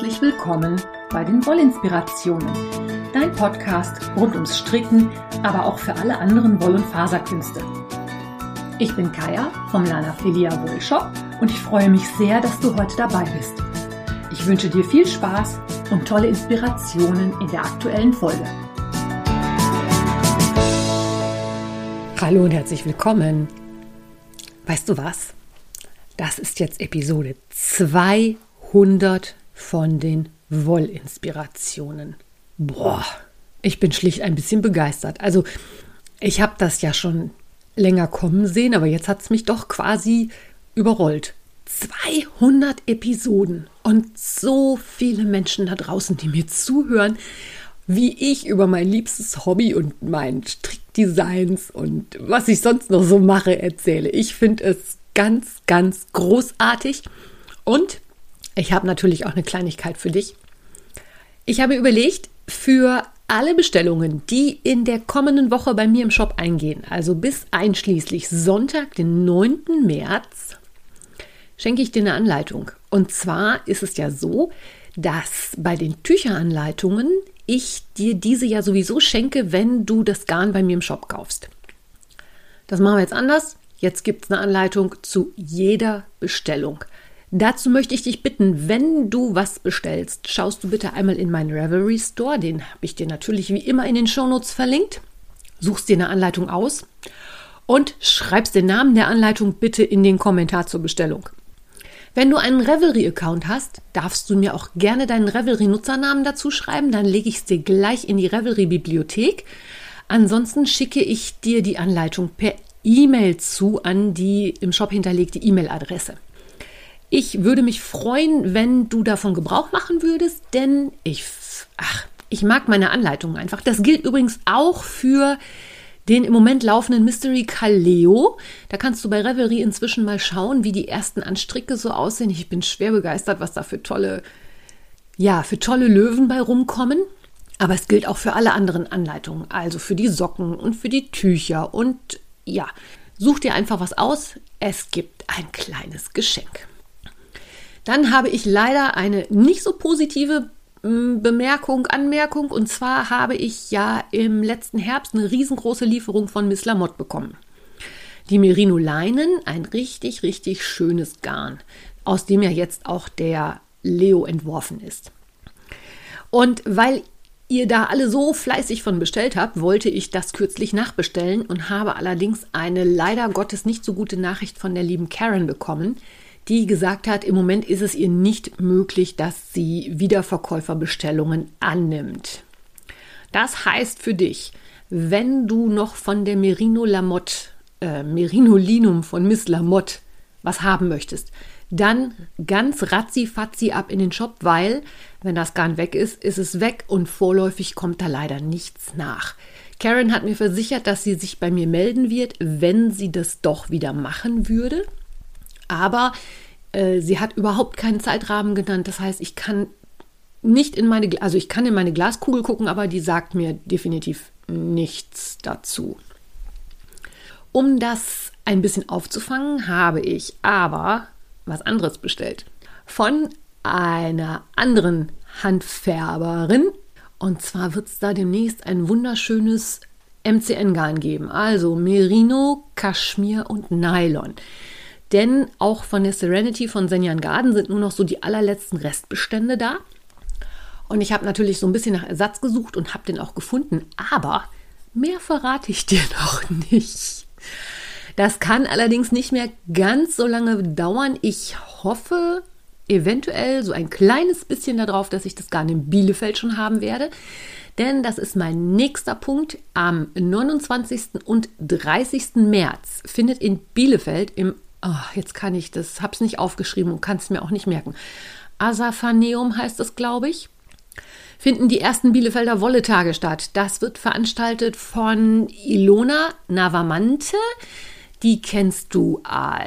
herzlich willkommen bei den Wollinspirationen, dein Podcast rund ums Stricken, aber auch für alle anderen Woll- und Faserkünste. Ich bin Kaya vom Lana Filia Wollshop und ich freue mich sehr, dass du heute dabei bist. Ich wünsche dir viel Spaß und tolle Inspirationen in der aktuellen Folge. Hallo und herzlich willkommen. Weißt du was? Das ist jetzt Episode 200 von den Wollinspirationen. Boah, ich bin schlicht ein bisschen begeistert. Also ich habe das ja schon länger kommen sehen, aber jetzt hat es mich doch quasi überrollt. 200 Episoden und so viele Menschen da draußen, die mir zuhören, wie ich über mein liebstes Hobby und mein Strickdesigns und was ich sonst noch so mache erzähle. Ich finde es ganz, ganz großartig und ich habe natürlich auch eine Kleinigkeit für dich. Ich habe überlegt, für alle Bestellungen, die in der kommenden Woche bei mir im Shop eingehen, also bis einschließlich Sonntag, den 9. März, schenke ich dir eine Anleitung. Und zwar ist es ja so, dass bei den Tücheranleitungen ich dir diese ja sowieso schenke, wenn du das Garn bei mir im Shop kaufst. Das machen wir jetzt anders. Jetzt gibt es eine Anleitung zu jeder Bestellung. Dazu möchte ich dich bitten, wenn du was bestellst, schaust du bitte einmal in meinen Ravelry Store, den habe ich dir natürlich wie immer in den Shownotes verlinkt, suchst dir eine Anleitung aus und schreibst den Namen der Anleitung bitte in den Kommentar zur Bestellung. Wenn du einen Ravelry-Account hast, darfst du mir auch gerne deinen Ravelry-Nutzernamen dazu schreiben, dann lege ich es dir gleich in die Ravelry-Bibliothek. Ansonsten schicke ich dir die Anleitung per E-Mail zu an die im Shop hinterlegte E-Mail-Adresse. Ich würde mich freuen, wenn du davon Gebrauch machen würdest, denn ich mag meine Anleitungen einfach. Das gilt übrigens auch für den im Moment laufenden Mystery Kaleo. Da kannst du bei Ravelry inzwischen mal schauen, wie die ersten Anstricke so aussehen. Ich bin schwer begeistert, was da für tolle Löwen bei rumkommen. Aber es gilt auch für alle anderen Anleitungen, also für die Socken und für die Tücher. Und ja, such dir einfach was aus. Es gibt ein kleines Geschenk. Dann habe ich leider eine nicht so positive Anmerkung. Und zwar habe ich ja im letzten Herbst eine riesengroße Lieferung von Miss Lamotte bekommen. Die Merino Leinen, ein richtig, richtig schönes Garn, aus dem ja jetzt auch der Leo entworfen ist. Und weil ihr da alle so fleißig von bestellt habt, wollte ich das kürzlich nachbestellen und habe allerdings eine leider Gottes nicht so gute Nachricht von der lieben Karen bekommen, die gesagt hat, im Moment ist es ihr nicht möglich, dass sie Wiederverkäuferbestellungen annimmt. Das heißt für dich, wenn du noch von der Merino Linum von Miss Lamotte was haben möchtest, dann ganz ratzi-fatzi ab in den Shop, weil, wenn das Garn weg ist, ist es weg und vorläufig kommt da leider nichts nach. Karen hat mir versichert, dass sie sich bei mir melden wird, wenn sie das doch wieder machen würde. Aber sie hat überhaupt keinen Zeitrahmen genannt. Das heißt, ich kann in meine Glaskugel gucken, aber die sagt mir definitiv nichts dazu. Um das ein bisschen aufzufangen, habe ich aber was anderes bestellt. Von einer anderen Handfärberin. Und zwar wird es da demnächst ein wunderschönes MCN-Garn geben. Also Merino, Kaschmir und Nylon. Denn auch von der Serenity von Senjan Garden sind nur noch so die allerletzten Restbestände da. Und ich habe natürlich so ein bisschen nach Ersatz gesucht und habe den auch gefunden. Aber mehr verrate ich dir noch nicht. Das kann allerdings nicht mehr ganz so lange dauern. Ich hoffe eventuell so ein kleines bisschen darauf, dass ich das Garn in Bielefeld schon haben werde. Denn das ist mein nächster Punkt. Am 29. und 30. März findet in Bielefeld habe es nicht aufgeschrieben und kann es mir auch nicht merken. Asafaneum heißt es, glaube ich. Finden die ersten Bielefelder Wolletage statt. Das wird veranstaltet von Ilona Navamante. Die kennst du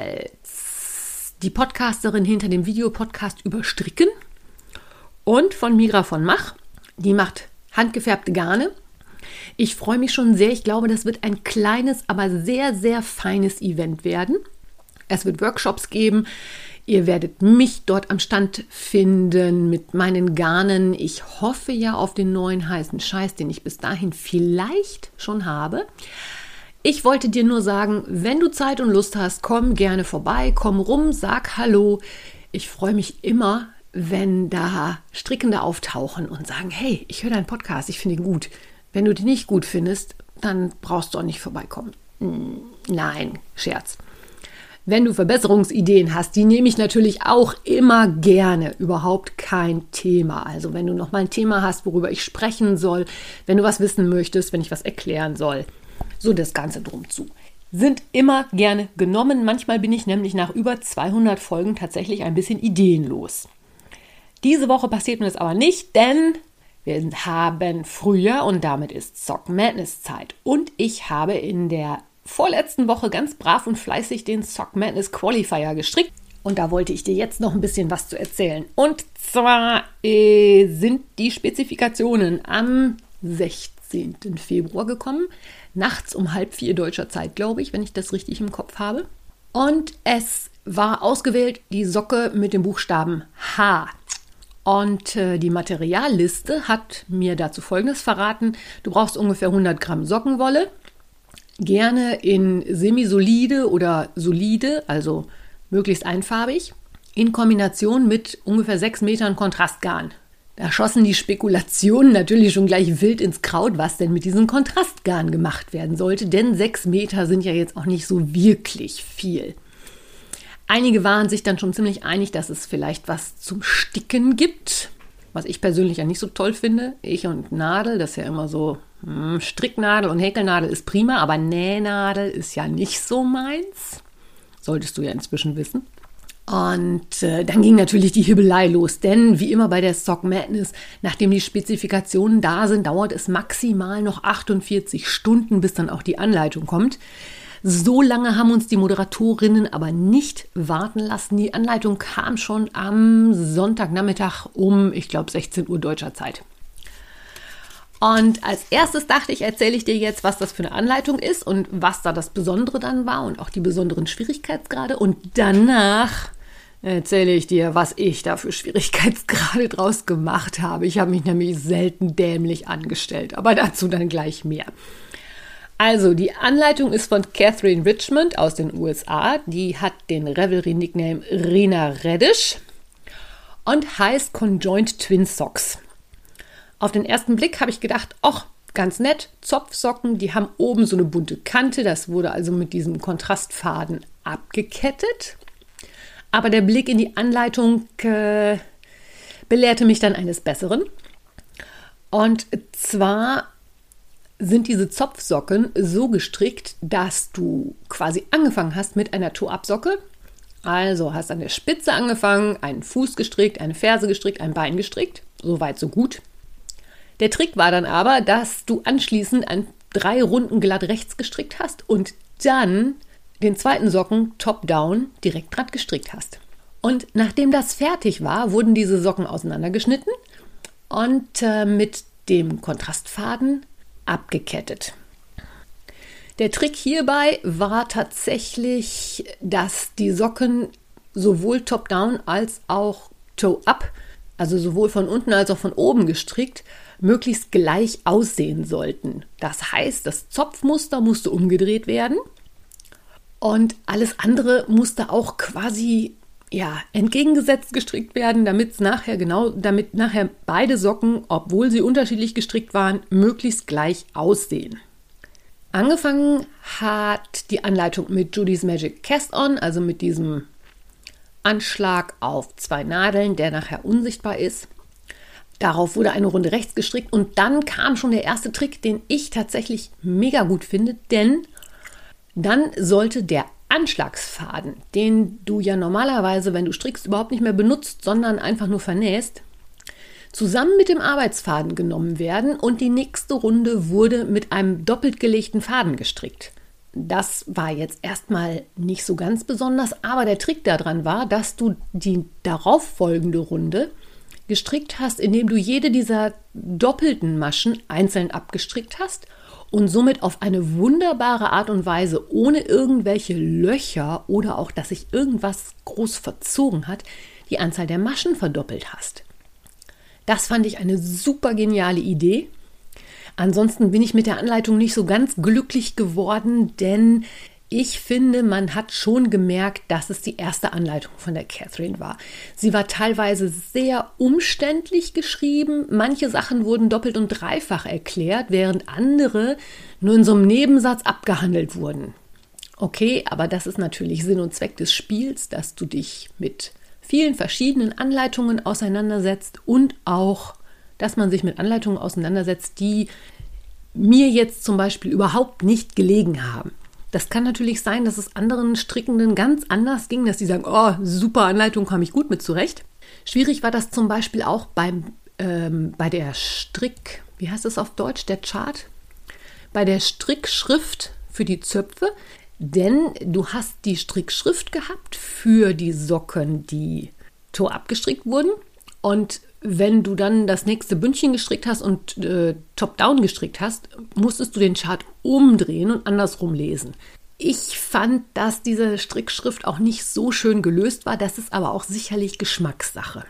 als die Podcasterin hinter dem Videopodcast über Stricken. Und von Mira von Mach. Die macht handgefärbte Garne. Ich freue mich schon sehr. Ich glaube, das wird ein kleines, aber sehr, sehr feines Event werden. Es wird Workshops geben. Ihr werdet mich dort am Stand finden mit meinen Garnen. Ich hoffe ja auf den neuen heißen Scheiß, den ich bis dahin vielleicht schon habe. Ich wollte dir nur sagen, wenn du Zeit und Lust hast, komm gerne vorbei, komm rum, sag Hallo. Ich freue mich immer, wenn da Strickende auftauchen und sagen, hey, ich höre deinen Podcast, ich finde ihn gut. Wenn du den nicht gut findest, dann brauchst du auch nicht vorbeikommen. Nein, Scherz. Wenn du Verbesserungsideen hast, die nehme ich natürlich auch immer gerne. Überhaupt kein Thema. Also wenn du noch mal ein Thema hast, worüber ich sprechen soll, wenn du was wissen möchtest, wenn ich was erklären soll, so das Ganze drum zu. Sind immer gerne genommen. Manchmal bin ich nämlich nach über 200 Folgen tatsächlich ein bisschen ideenlos. Diese Woche passiert mir das aber nicht, denn wir haben Frühjahr und damit ist Sock Madness Zeit. Und ich habe in der vorletzten Woche ganz brav und fleißig den Sock Madness Qualifier gestrickt. Und da wollte ich dir jetzt noch ein bisschen was zu erzählen. Und zwar sind die Spezifikationen am 16. Februar gekommen. Nachts um 3:30 deutscher Zeit, glaube ich, wenn ich das richtig im Kopf habe. Und es war ausgewählt die Socke mit dem Buchstaben H. Und die Materialliste hat mir dazu Folgendes verraten. Du brauchst ungefähr 100 Gramm Sockenwolle. Gerne in semisolide oder solide, also möglichst einfarbig, in Kombination mit ungefähr 6 Metern Kontrastgarn. Da schossen die Spekulationen natürlich schon gleich wild ins Kraut, was denn mit diesem Kontrastgarn gemacht werden sollte, denn 6 Meter sind ja jetzt auch nicht so wirklich viel. Einige waren sich dann schon ziemlich einig, dass es vielleicht was zum Sticken gibt, was ich persönlich ja nicht so toll finde. Ich und Nadel, das ist ja immer so, Stricknadel und Häkelnadel ist prima, aber Nähnadel ist ja nicht so meins. Solltest du ja inzwischen wissen. Und dann ging natürlich die Hibbelei los, denn wie immer bei der Sock Madness, nachdem die Spezifikationen da sind, dauert es maximal noch 48 Stunden, bis dann auch die Anleitung kommt. So lange haben uns die Moderatorinnen aber nicht warten lassen. Die Anleitung kam schon am Sonntagnachmittag um, ich glaube, 16 Uhr deutscher Zeit. Und als erstes dachte ich, erzähle ich dir jetzt, was das für eine Anleitung ist und was da das Besondere dann war und auch die besonderen Schwierigkeitsgrade. Und danach erzähle ich dir, was ich da für Schwierigkeitsgrade draus gemacht habe. Ich habe mich nämlich selten dämlich angestellt, aber dazu dann gleich mehr. Also, die Anleitung ist von Catherine Richmond aus den USA. Die hat den Revelry-Nickname Rena Reddish und heißt Conjoined Twin Socks. Auf den ersten Blick habe ich gedacht, ach, ganz nett, Zopfsocken, die haben oben so eine bunte Kante. Das wurde also mit diesem Kontrastfaden abgekettet. Aber der Blick in die Anleitung belehrte mich dann eines Besseren. Und zwar sind diese Zopfsocken so gestrickt, dass du quasi angefangen hast mit einer Toe-Up-Socke. Also hast an der Spitze angefangen, einen Fuß gestrickt, eine Ferse gestrickt, ein Bein gestrickt. Soweit, so gut. Der Trick war dann aber, dass du anschließend an 3 Runden glatt rechts gestrickt hast und dann den zweiten Socken top-down direkt dran gestrickt hast. Und nachdem das fertig war, wurden diese Socken auseinandergeschnitten und mit dem Kontrastfaden abgekettet. Der Trick hierbei war tatsächlich, dass die Socken sowohl top-down als auch toe-up, also sowohl von unten als auch von oben gestrickt, möglichst gleich aussehen sollten. Das heißt, das Zopfmuster musste umgedreht werden und alles andere musste auch quasi entgegengesetzt gestrickt werden, damit nachher beide Socken, obwohl sie unterschiedlich gestrickt waren, möglichst gleich aussehen. Angefangen hat die Anleitung mit Judy's Magic Cast-On, also mit diesem Anschlag auf 2 Nadeln, der nachher unsichtbar ist. Darauf wurde eine Runde rechts gestrickt und dann kam schon der erste Trick, den ich tatsächlich mega gut finde, denn dann sollte der Anschlagsfaden, den du ja normalerweise, wenn du strickst, überhaupt nicht mehr benutzt, sondern einfach nur vernähst, zusammen mit dem Arbeitsfaden genommen werden und die nächste Runde wurde mit einem doppelt gelegten Faden gestrickt. Das war jetzt erstmal nicht so ganz besonders, aber der Trick daran war, dass du die darauffolgende Runde gestrickt hast, indem du jede dieser doppelten Maschen einzeln abgestrickt hast und somit auf eine wunderbare Art und Weise, ohne irgendwelche Löcher oder auch, dass sich irgendwas groß verzogen hat, die Anzahl der Maschen verdoppelt hast. Das fand ich eine super geniale Idee. Ansonsten bin ich mit der Anleitung nicht so ganz glücklich geworden, denn ich finde, man hat schon gemerkt, dass es die erste Anleitung von der Catherine war. Sie war teilweise sehr umständlich geschrieben. Manche Sachen wurden doppelt und dreifach erklärt, während andere nur in so einem Nebensatz abgehandelt wurden. Okay, aber das ist natürlich Sinn und Zweck des Spiels, dass du dich mit vielen verschiedenen Anleitungen auseinandersetzt und auch, dass man sich mit Anleitungen auseinandersetzt, die mir jetzt zum Beispiel überhaupt nicht gelegen haben. Das kann natürlich sein, dass es anderen Strickenden ganz anders ging, dass die sagen, oh, super Anleitung, komme ich gut mit zurecht. Schwierig war das zum Beispiel auch bei der wie heißt das auf Deutsch, der Chart? Bei der Strickschrift für die Zöpfe, denn du hast die Strickschrift gehabt für die Socken, die toe-up gestrickt wurden, und wenn du dann das nächste Bündchen gestrickt hast und top-down gestrickt hast, musstest du den Chart umdrehen und andersrum lesen. Ich fand, dass diese Strickschrift auch nicht so schön gelöst war. Das ist aber auch sicherlich Geschmackssache.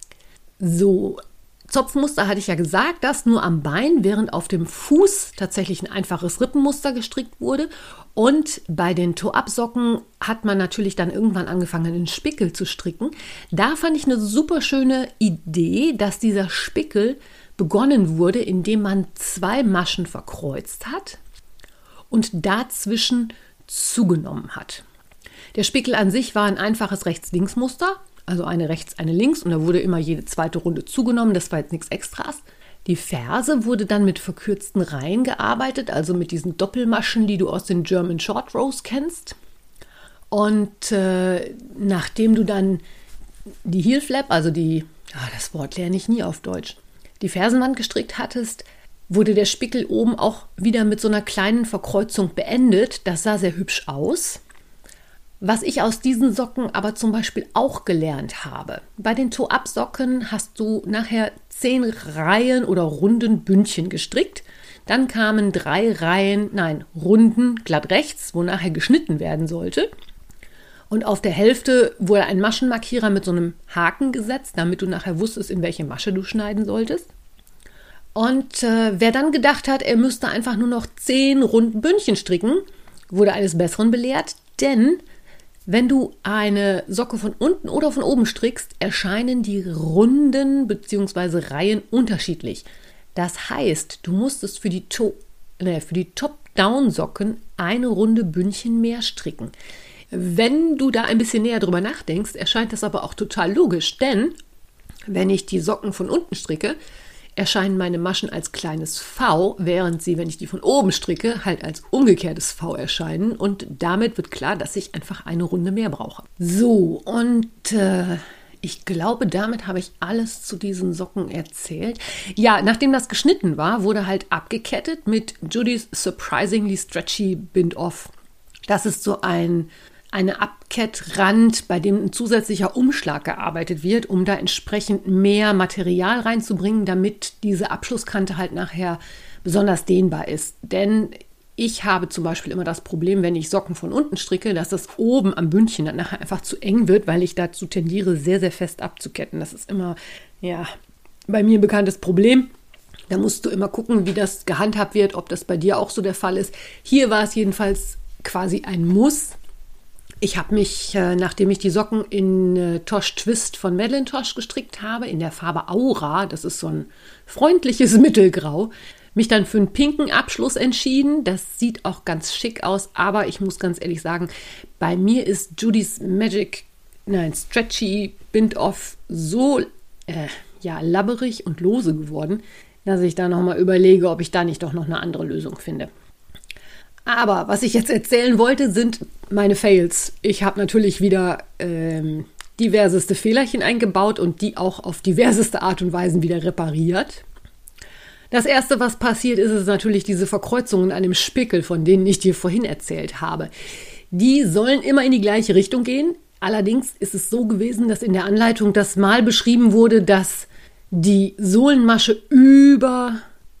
So, Zopfmuster hatte ich ja gesagt, das nur am Bein, während auf dem Fuß tatsächlich ein einfaches Rippenmuster gestrickt wurde. Und bei den Toe-Up-Socken hat man natürlich dann irgendwann angefangen, einen Spickel zu stricken. Da fand ich eine super schöne Idee, dass dieser Spickel begonnen wurde, indem man 2 Maschen verkreuzt hat und dazwischen zugenommen hat. Der Spickel an sich war ein einfaches Rechts-Links-Muster, also eine rechts, eine links, und da wurde immer jede zweite Runde zugenommen. Das war jetzt nichts Extras. Die Ferse wurde dann mit verkürzten Reihen gearbeitet, also mit diesen Doppelmaschen, die du aus den German Short Rows kennst. Und nachdem du dann die Heel Flap, also das Wort lerne ich nie auf Deutsch, die Fersenwand gestrickt hattest, wurde der Spickel oben auch wieder mit so einer kleinen Verkreuzung beendet. Das sah sehr hübsch aus. Was ich aus diesen Socken aber zum Beispiel auch gelernt habe. Bei den Toe-Up-Socken hast du nachher 10 Reihen oder Runden Bündchen gestrickt. Dann kamen 3 Runden glatt rechts, wo nachher geschnitten werden sollte. Und auf der Hälfte wurde ein Maschenmarkierer mit so einem Haken gesetzt, damit du nachher wusstest, in welche Masche du schneiden solltest. Und wer dann gedacht hat, er müsste einfach nur noch 10 Runden Bündchen stricken, wurde eines Besseren belehrt, denn wenn du eine Socke von unten oder von oben strickst, erscheinen die Runden bzw. Reihen unterschiedlich. Das heißt, du musstest für die Top-Down-Socken eine Runde Bündchen mehr stricken. Wenn du da ein bisschen näher drüber nachdenkst, erscheint das aber auch total logisch, denn wenn ich die Socken von unten stricke, erscheinen meine Maschen als kleines V, während sie, wenn ich die von oben stricke, halt als umgekehrtes V erscheinen. Und damit wird klar, dass ich einfach eine Runde mehr brauche. So, und ich glaube, damit habe ich alles zu diesen Socken erzählt. Ja, nachdem das geschnitten war, wurde halt abgekettet mit Judy's Surprisingly Stretchy Bind-Off. Das ist so eine Abkettrand, bei dem ein zusätzlicher Umschlag gearbeitet wird, um da entsprechend mehr Material reinzubringen, damit diese Abschlusskante halt nachher besonders dehnbar ist. Denn ich habe zum Beispiel immer das Problem, wenn ich Socken von unten stricke, dass das oben am Bündchen dann nachher einfach zu eng wird, weil ich dazu tendiere, sehr, sehr fest abzuketten. Das ist immer, ja, bei mir ein bekanntes Problem. Da musst du immer gucken, wie das gehandhabt wird, ob das bei dir auch so der Fall ist. Hier war es jedenfalls quasi ein Muss. Ich habe mich, nachdem ich die Socken in Tosh Twist von Madeline Tosh gestrickt habe, in der Farbe Aura, das ist so ein freundliches Mittelgrau, mich dann für einen pinken Abschluss entschieden. Das sieht auch ganz schick aus, aber ich muss ganz ehrlich sagen, bei mir ist Judy's Stretchy Bind-Off so labberig und lose geworden, dass ich da nochmal überlege, ob ich da nicht doch noch eine andere Lösung finde. Aber was ich jetzt erzählen wollte, sind meine Fails. Ich habe natürlich wieder diverseste Fehlerchen eingebaut und die auch auf diverseste Art und Weise wieder repariert. Das erste, was passiert ist natürlich diese Verkreuzungen an dem Spickel, von denen ich dir vorhin erzählt habe. Die sollen immer in die gleiche Richtung gehen. Allerdings ist es so gewesen, dass in der Anleitung das mal beschrieben wurde, dass die Sohlenmasche über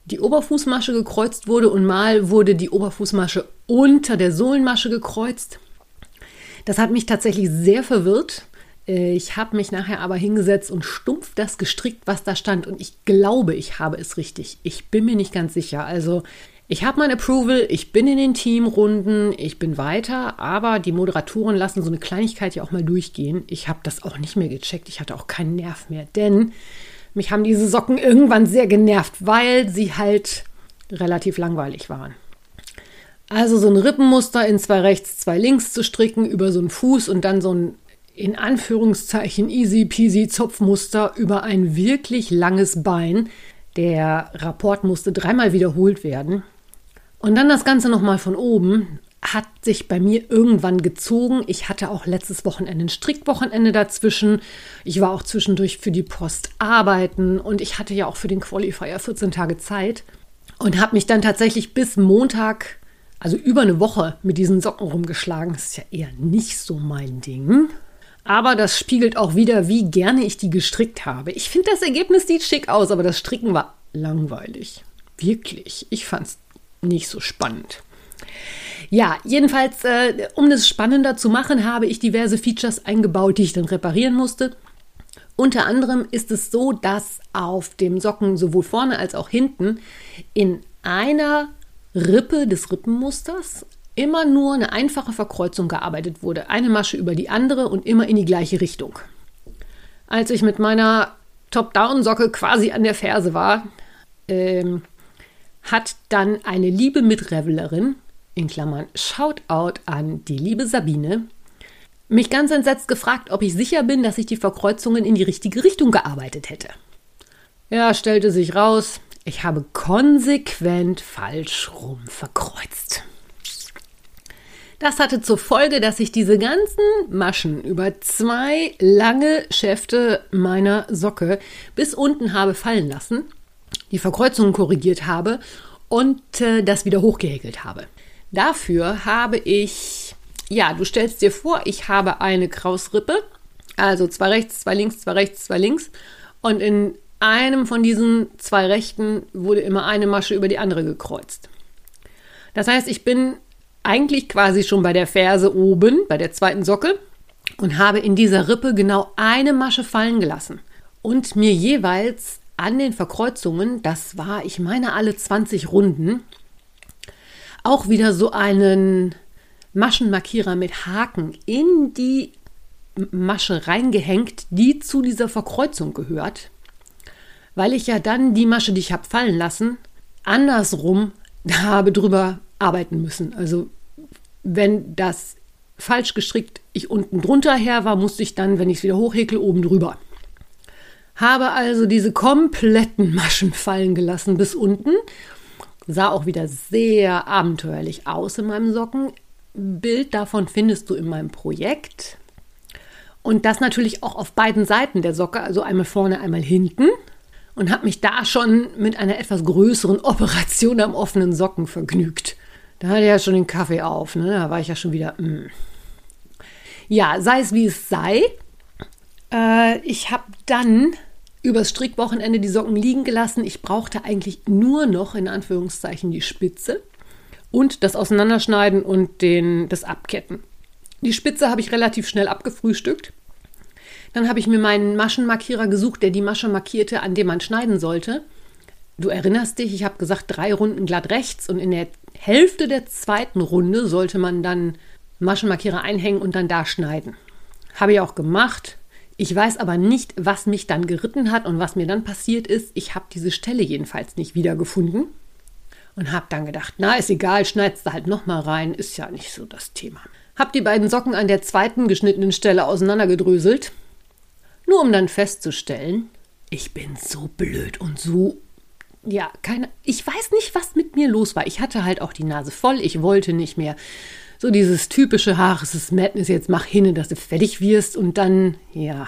die Oberfußmasche gekreuzt wurde und mal wurde die Oberfußmasche unter der Sohlenmasche gekreuzt. Das hat mich tatsächlich sehr verwirrt. Ich habe mich nachher aber hingesetzt und stumpf das gestrickt, was da stand. Und ich glaube, ich habe es richtig. Ich bin mir nicht ganz sicher. Also ich habe mein Approval, ich bin in den Teamrunden, ich bin weiter. Aber die Moderatoren lassen so eine Kleinigkeit ja auch mal durchgehen. Ich habe das auch nicht mehr gecheckt. Ich hatte auch keinen Nerv mehr. Denn mich haben diese Socken irgendwann sehr genervt, weil sie halt relativ langweilig waren. Also so ein Rippenmuster in 2 rechts, 2 links zu stricken über so einen Fuß und dann so ein in Anführungszeichen easy peasy Zopfmuster über ein wirklich langes Bein. Der Rapport musste 3-mal wiederholt werden. Und dann das Ganze nochmal von oben hat sich bei mir irgendwann gezogen. Ich hatte auch letztes Wochenende ein Strickwochenende dazwischen. Ich war auch zwischendurch für die Post arbeiten und ich hatte ja auch für den Qualifier 14 Tage Zeit und habe mich dann tatsächlich bis Montag, also über eine Woche, mit diesen Socken rumgeschlagen. Das ist ja eher nicht so mein Ding. Aber das spiegelt auch wieder, wie gerne ich die gestrickt habe. Ich finde, das Ergebnis sieht schick aus, aber das Stricken war langweilig. Wirklich. Ich fand es nicht so spannend. Ja, jedenfalls, um das spannender zu machen, habe ich diverse Features eingebaut, die ich dann reparieren musste. Unter anderem ist es so, dass auf dem Socken sowohl vorne als auch hinten in einer Rippe des Rippenmusters immer nur eine einfache Verkreuzung gearbeitet wurde. Eine Masche über die andere und immer in die gleiche Richtung. Als ich mit meiner Top-Down-Socke quasi an der Ferse war, hat dann eine liebe Mitrevelerin, in Klammern Shoutout an die liebe Sabine, mich ganz entsetzt gefragt, ob ich sicher bin, dass ich die Verkreuzungen in die richtige Richtung gearbeitet hätte. Ja, stellte sich raus, ich habe konsequent falsch rum verkreuzt. Das hatte zur Folge, dass ich diese ganzen Maschen über 2 lange Schäfte meiner Socke bis unten habe fallen lassen, die Verkreuzungen korrigiert habe und das wieder hochgehäkelt habe. Dafür habe ich, ja, du stellst dir vor, ich habe eine Krausrippe, also 2 rechts, 2 links, 2 rechts, 2 links und in einem von diesen 2 rechten wurde immer eine Masche über die andere gekreuzt. Das heißt, ich bin eigentlich quasi schon bei der Ferse oben, bei der zweiten Socke und habe in dieser Rippe genau eine Masche fallen gelassen und mir jeweils an den Verkreuzungen, das war, ich meine, alle 20 Runden, auch wieder so einen Maschenmarkierer mit Haken in die Masche reingehängt, die zu dieser Verkreuzung gehört, weil ich ja dann die Masche, die ich habe fallen lassen, andersrum habe drüber arbeiten müssen. Also wenn das falsch gestrickt ich unten drunter her war, musste ich dann, wenn ich es wieder hochhäkle, oben drüber. Habe also diese kompletten Maschen fallen gelassen bis unten. Sah auch wieder sehr abenteuerlich aus in meinem Sockenbild. Davon findest du in meinem Projekt. Und das natürlich auch auf beiden Seiten der Socke, also einmal vorne, einmal hinten. Und habe mich da schon mit einer etwas größeren Operation am offenen Socken vergnügt. Da hatte ich ja schon den Kaffee auf, ne? Da war ich ja schon wieder... Ja, sei es wie es sei. Ich habe dann übers Strickwochenende die Socken liegen gelassen. Ich brauchte eigentlich nur noch, in Anführungszeichen, die Spitze und das Auseinanderschneiden und das Abketten. Die Spitze habe ich relativ schnell abgefrühstückt. Dann habe ich mir meinen Maschenmarkierer gesucht, der die Masche markierte, an dem man schneiden sollte. Du erinnerst dich, ich habe gesagt, 3 Runden glatt rechts und in der Hälfte der zweiten Runde sollte man dann Maschenmarkierer einhängen und dann da schneiden. Habe ich auch gemacht. Ich weiß aber nicht, was mich dann geritten hat und was mir dann passiert ist. Ich habe diese Stelle jedenfalls nicht wiedergefunden und habe dann gedacht, na, ist egal, schneidest du halt nochmal rein, ist ja nicht so das Thema. Habe die beiden Socken an der zweiten geschnittenen Stelle auseinandergedröselt, nur um dann festzustellen, ich bin so blöd und so, ja, ich weiß nicht, was mit mir los war. Ich hatte halt auch die Nase voll, ich wollte nicht mehr. So dieses typische, es ist Madness, jetzt mach hin, dass du fertig wirst und dann, ja,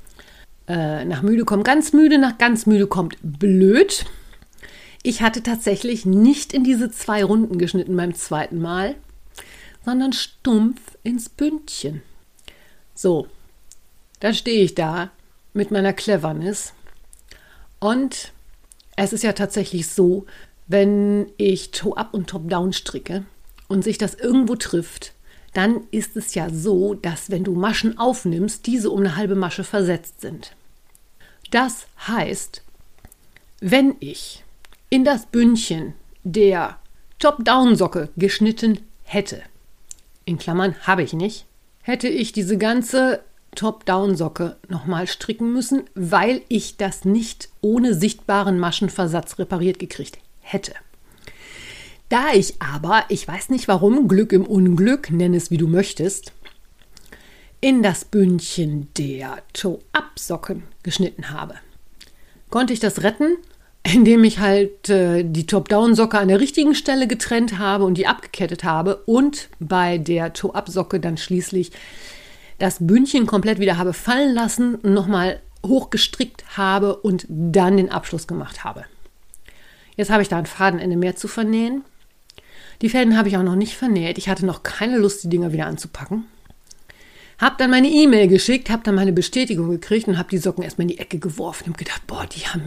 nach müde kommt ganz müde, nach ganz müde kommt blöd. Ich hatte tatsächlich nicht in diese 2 Runden geschnitten beim zweiten Mal, sondern stumpf ins Bündchen. So, dann stehe ich da mit meiner Cleverness und Es ist ja tatsächlich so, wenn ich Toe-Up und Top-Down stricke und sich das irgendwo trifft, dann ist es ja so, dass wenn du Maschen aufnimmst, diese um eine halbe Masche versetzt sind. Das heißt, wenn ich in das Bündchen der Top-Down-Socke geschnitten hätte, in Klammern habe ich nicht, hätte ich diese ganze Top-Down-Socke nochmal stricken müssen, weil ich das nicht ohne sichtbaren Maschenversatz repariert gekriegt hätte. Da ich aber, ich weiß nicht warum, Glück im Unglück, nenn es wie du möchtest, in das Bündchen der Toe-Up-Socken geschnitten habe, konnte ich das retten, indem ich halt die Top-Down-Socke an der richtigen Stelle getrennt habe und die abgekettet habe und bei der Toe-Up-Socke dann schließlich das Bündchen komplett wieder habe fallen lassen, nochmal hochgestrickt habe und dann den Abschluss gemacht habe. Jetzt habe ich da ein Fadenende mehr zu vernähen. Die Fäden habe ich auch noch nicht vernäht. Ich hatte noch keine Lust, die Dinger wieder anzupacken. Habe dann meine E-Mail geschickt, habe dann meine Bestätigung gekriegt und habe die Socken erstmal in die Ecke geworfen und gedacht, boah,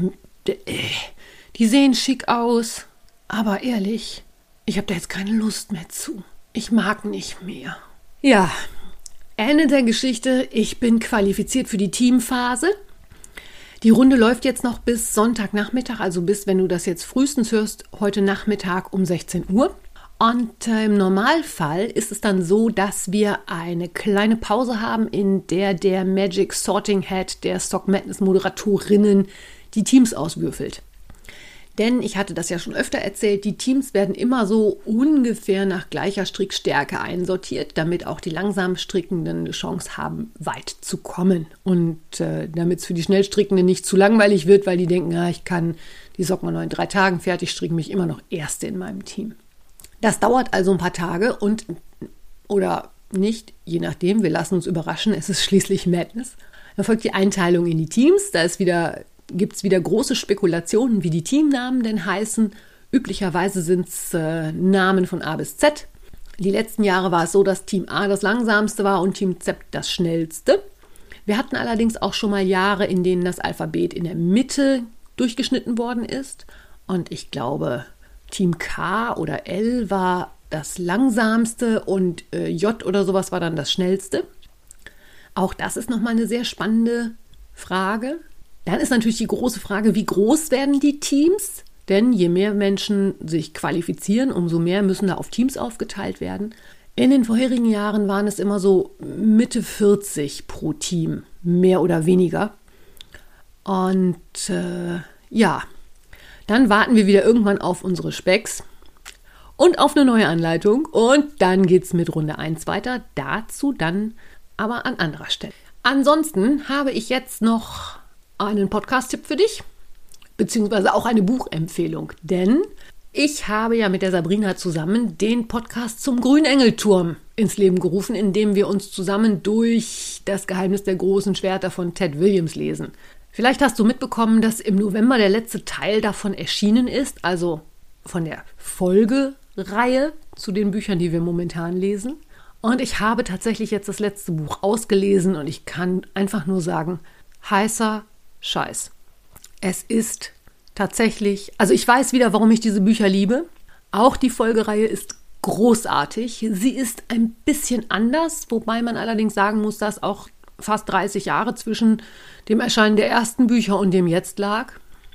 die sehen schick aus. Aber ehrlich, ich habe da jetzt keine Lust mehr zu. Ich mag nicht mehr. Ja, Ende der Geschichte. Ich bin qualifiziert für die Teamphase. Die Runde läuft jetzt noch bis Sonntagnachmittag, also bis, wenn du das jetzt frühestens hörst, heute Nachmittag um 16 Uhr. Und im Normalfall ist es dann so, dass wir eine kleine Pause haben, in der Magic Sorting Head der Stock Madness Moderatorinnen die Teams auswürfelt. Denn ich hatte das ja schon öfter erzählt, die Teams werden immer so ungefähr nach gleicher Strickstärke einsortiert, damit auch die langsam Strickenden eine Chance haben, weit zu kommen. Und damit es für die Schnellstrickenden nicht zu langweilig wird, weil die denken, ich kann die Socken nur in 3 Tagen fertig stricken, mich immer noch Erste in meinem Team. Das dauert also ein paar Tage oder nicht, je nachdem, wir lassen uns überraschen, es ist schließlich Madness. Dann folgt die Einteilung in die Teams, gibt es wieder große Spekulationen, wie die Teamnamen denn heißen. Üblicherweise sind es Namen von A bis Z. Die letzten Jahre war es so, dass Team A das langsamste war und Team Z das schnellste. Wir hatten allerdings auch schon mal Jahre, in denen das Alphabet in der Mitte durchgeschnitten worden ist. Und ich glaube, Team K oder L war das langsamste und J oder sowas war dann das schnellste. Auch das ist nochmal eine sehr spannende Frage. Dann ist natürlich die große Frage, wie groß werden die Teams? Denn je mehr Menschen sich qualifizieren, umso mehr müssen da auf Teams aufgeteilt werden. In den vorherigen Jahren waren es immer so Mitte 40 pro Team, mehr oder weniger. Und dann warten wir wieder irgendwann auf unsere Specks und auf eine neue Anleitung. Und dann geht es mit Runde 1 weiter. Dazu dann aber an anderer Stelle. Ansonsten habe ich jetzt noch einen Podcast-Tipp für dich, beziehungsweise auch eine Buchempfehlung. Denn ich habe ja mit der Sabrina zusammen den Podcast zum Grünengelturm ins Leben gerufen, in dem wir uns zusammen durch Das Geheimnis der großen Schwerter von Ted Williams lesen. Vielleicht hast du mitbekommen, dass im November der letzte Teil davon erschienen ist, also von der Folgereihe zu den Büchern, die wir momentan lesen. Und ich habe tatsächlich jetzt das letzte Buch ausgelesen und ich kann einfach nur sagen, heißer Scheiß. Es ist tatsächlich, also ich weiß wieder, warum ich diese Bücher liebe. Auch die Folgereihe ist großartig. Sie ist ein bisschen anders, wobei man allerdings sagen muss, dass auch fast 30 Jahre zwischen dem Erscheinen der ersten Bücher und dem jetzt lag.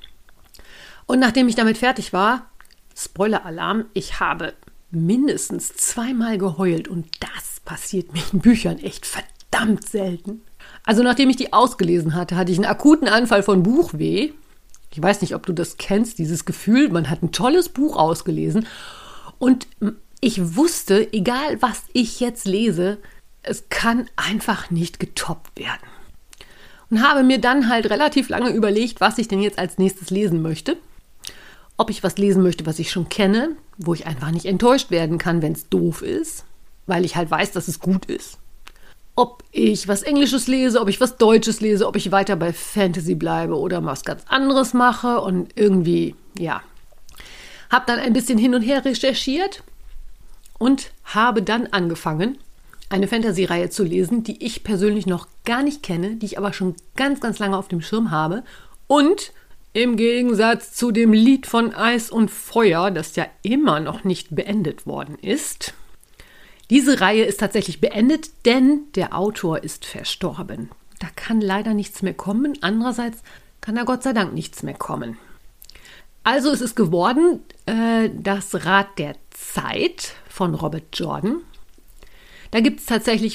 Und nachdem ich damit fertig war, Spoiler-Alarm, ich habe mindestens 2-mal geheult und das passiert mir in Büchern echt verdammt selten. Also nachdem ich die ausgelesen hatte, hatte ich einen akuten Anfall von Buchweh. Ich weiß nicht, ob du das kennst, dieses Gefühl, man hat ein tolles Buch ausgelesen und ich wusste, egal was ich jetzt lese, es kann einfach nicht getoppt werden. Und habe mir dann halt relativ lange überlegt, was ich denn jetzt als nächstes lesen möchte. Ob ich was lesen möchte, was ich schon kenne, wo ich einfach nicht enttäuscht werden kann, wenn es doof ist, weil ich halt weiß, dass es gut ist. Ob ich was Englisches lese, ob ich was Deutsches lese, ob ich weiter bei Fantasy bleibe oder was ganz anderes mache und irgendwie, ja. Habe dann ein bisschen hin und her recherchiert und habe dann angefangen, eine Fantasy-Reihe zu lesen, die ich persönlich noch gar nicht kenne, die ich aber schon ganz, ganz lange auf dem Schirm habe und Im Gegensatz zu dem Lied von Eis und Feuer, das ja immer noch nicht beendet worden ist. Diese Reihe ist tatsächlich beendet, denn der Autor ist verstorben. Da kann leider nichts mehr kommen. Andererseits kann da Gott sei Dank nichts mehr kommen. Also es ist geworden das Rad der Zeit von Robert Jordan. Da gibt es tatsächlich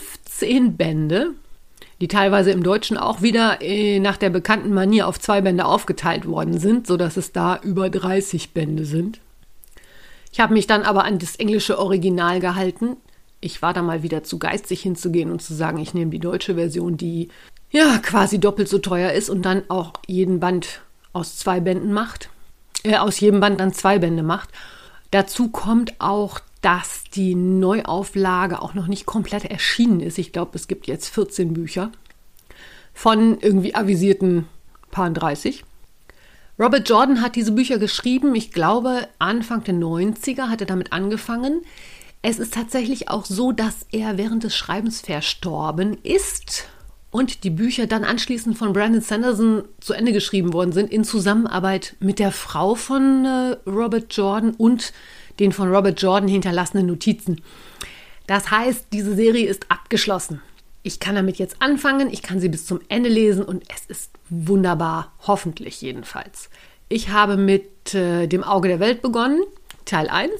15 Bände, die teilweise im Deutschen auch wieder nach der bekannten Manier auf 2 Bände aufgeteilt worden sind, sodass es da über 30 Bände sind. Ich habe mich dann aber an das englische Original gehalten. Ich war da mal wieder zu geizig hinzugehen und zu sagen, ich nehme die deutsche Version, die ja quasi doppelt so teuer ist und dann auch jeden Band aus 2 Bänden macht. Aus jedem Band dann 2 Bände macht. Dazu kommt auch, dass die Neuauflage auch noch nicht komplett erschienen ist. Ich glaube, es gibt jetzt 14 Bücher von irgendwie avisierten paar 30. Robert Jordan hat diese Bücher geschrieben, ich glaube Anfang der 90er hat er damit angefangen. Es ist tatsächlich auch so, dass er während des Schreibens verstorben ist und die Bücher dann anschließend von Brandon Sanderson zu Ende geschrieben worden sind in Zusammenarbeit mit der Frau von Robert Jordan und den von Robert Jordan hinterlassenen Notizen. Das heißt, diese Serie ist abgeschlossen. Ich kann damit jetzt anfangen, ich kann sie bis zum Ende lesen und es ist wunderbar, hoffentlich jedenfalls. Ich habe mit dem Auge der Welt begonnen, Teil 1,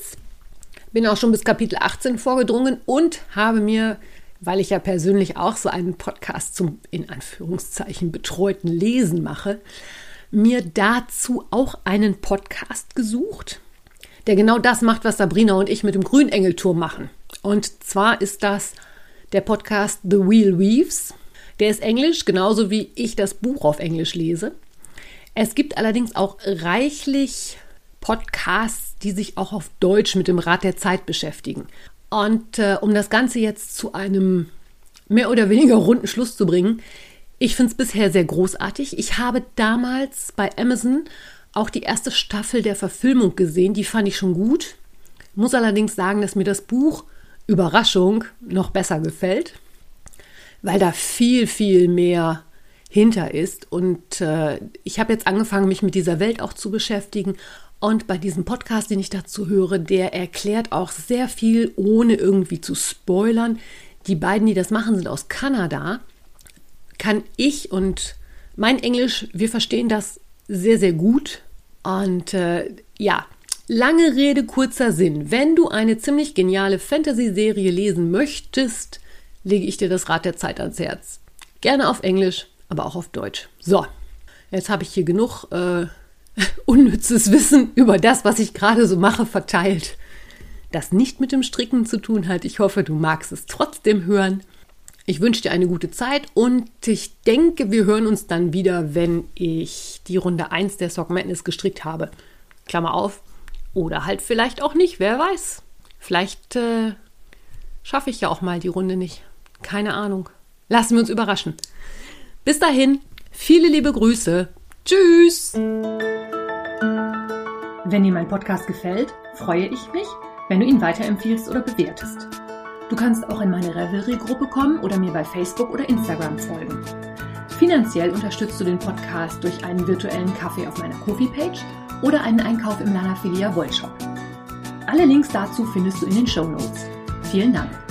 bin auch schon bis Kapitel 18 vorgedrungen und habe mir, weil ich ja persönlich auch so einen Podcast zum, in Anführungszeichen, betreuten Lesen mache, mir dazu auch einen Podcast gesucht, der genau das macht, was Sabrina und ich mit dem Grünengelturm machen. Und zwar ist das der Podcast The Wheel Weaves. Der ist Englisch, genauso wie ich das Buch auf Englisch lese. Es gibt allerdings auch reichlich Podcasts, die sich auch auf Deutsch mit dem Rad der Zeit beschäftigen. Und um das Ganze jetzt zu einem mehr oder weniger runden Schluss zu bringen, ich finde es bisher sehr großartig. Ich habe damals bei Amazon auch die erste Staffel der Verfilmung gesehen, die fand ich schon gut. Muss allerdings sagen, dass mir das Buch, Überraschung, noch besser gefällt, weil da viel, viel mehr hinter ist. Und ich habe jetzt angefangen, mich mit dieser Welt auch zu beschäftigen. Und bei diesem Podcast, den ich dazu höre, der erklärt auch sehr viel, ohne irgendwie zu spoilern. Die beiden, die das machen, sind aus Kanada. Kann ich und mein Englisch, wir verstehen das sehr, sehr gut. Und ja, lange Rede, kurzer Sinn. Wenn du eine ziemlich geniale Fantasy-Serie lesen möchtest, lege ich dir das Rad der Zeit ans Herz. Gerne auf Englisch, aber auch auf Deutsch. So, jetzt habe ich hier genug unnützes Wissen über das, was ich gerade so mache, verteilt. Das nicht mit dem Stricken zu tun hat. Ich hoffe, du magst es trotzdem hören. Ich wünsche dir eine gute Zeit und ich denke, wir hören uns dann wieder, wenn ich die Runde 1 der Sock Madness gestrickt habe. Klammer auf. Oder halt vielleicht auch nicht, wer weiß. Vielleicht schaffe ich ja auch mal die Runde nicht. Keine Ahnung. Lassen wir uns überraschen. Bis dahin, viele liebe Grüße. Tschüss! Wenn dir mein Podcast gefällt, freue ich mich, wenn du ihn weiterempfiehlst oder bewertest. Du kannst auch in meine Revelry-Gruppe kommen oder mir bei Facebook oder Instagram folgen. Finanziell unterstützt du den Podcast durch einen virtuellen Kaffee auf meiner Ko-fi-Page oder einen Einkauf im Lana Filia Wollshop. Alle Links dazu findest du in den Shownotes. Vielen Dank!